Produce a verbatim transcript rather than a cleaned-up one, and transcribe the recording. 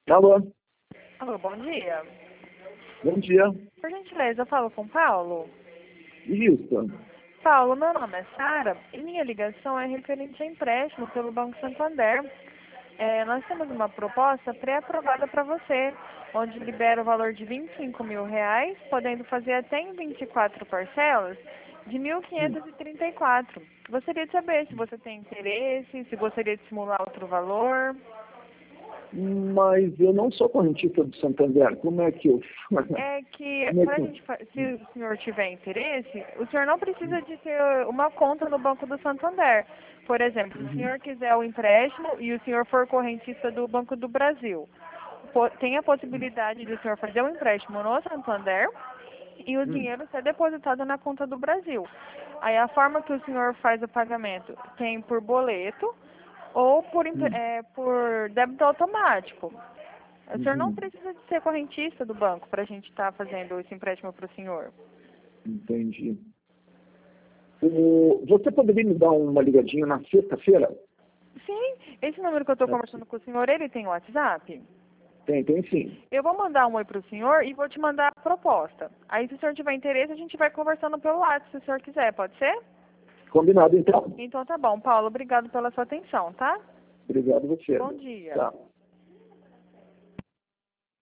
Alô, Alô, bom dia. bom dia. Por gentileza, eu falo com o Paulo. Isso. Paulo, meu nome é Sara e minha ligação é referente a empréstimo pelo Banco Santander. É, nós temos uma proposta pré-aprovada para você, onde libera o valor de vinte e cinco mil reais, podendo fazer até em vinte e quatro parcelas de mil quinhentos e trinta e quatro. Gostaria de saber se você tem interesse, se gostaria de simular outro valor. Mas eu não sou correntista do Santander. Como é que eu... É que, Como é pra que... gente, fa- se o senhor tiver interesse, o senhor não precisa de ter uma conta no Banco do Santander. Por exemplo, se o Uhum. senhor quiser o empréstimo e o senhor for correntista do Banco do Brasil, po- tem a possibilidade de o senhor fazer um empréstimo no Santander e o Hum, dinheiro ser depositado na conta do Brasil. Aí a forma que o senhor faz o pagamento tem por boleto ou por, empre- hum, é, por débito automático. O senhor não uhum. precisa de ser correntista do banco para a gente estar fazendo esse empréstimo para o senhor. Entendi. O... Você poderia me dar uma ligadinha na sexta-feira? Sim, esse número que eu estou É, conversando com o senhor, ele tem WhatsApp? Tem, tem sim. Eu vou mandar um oi para o senhor e vou te mandar a proposta. Aí, se o senhor tiver interesse, a gente vai conversando pelo WhatsApp, se o senhor quiser, pode ser? Combinado, então. Então tá bom. Paulo, obrigado pela sua atenção, tá? Obrigado a você. Bom dia. Tá.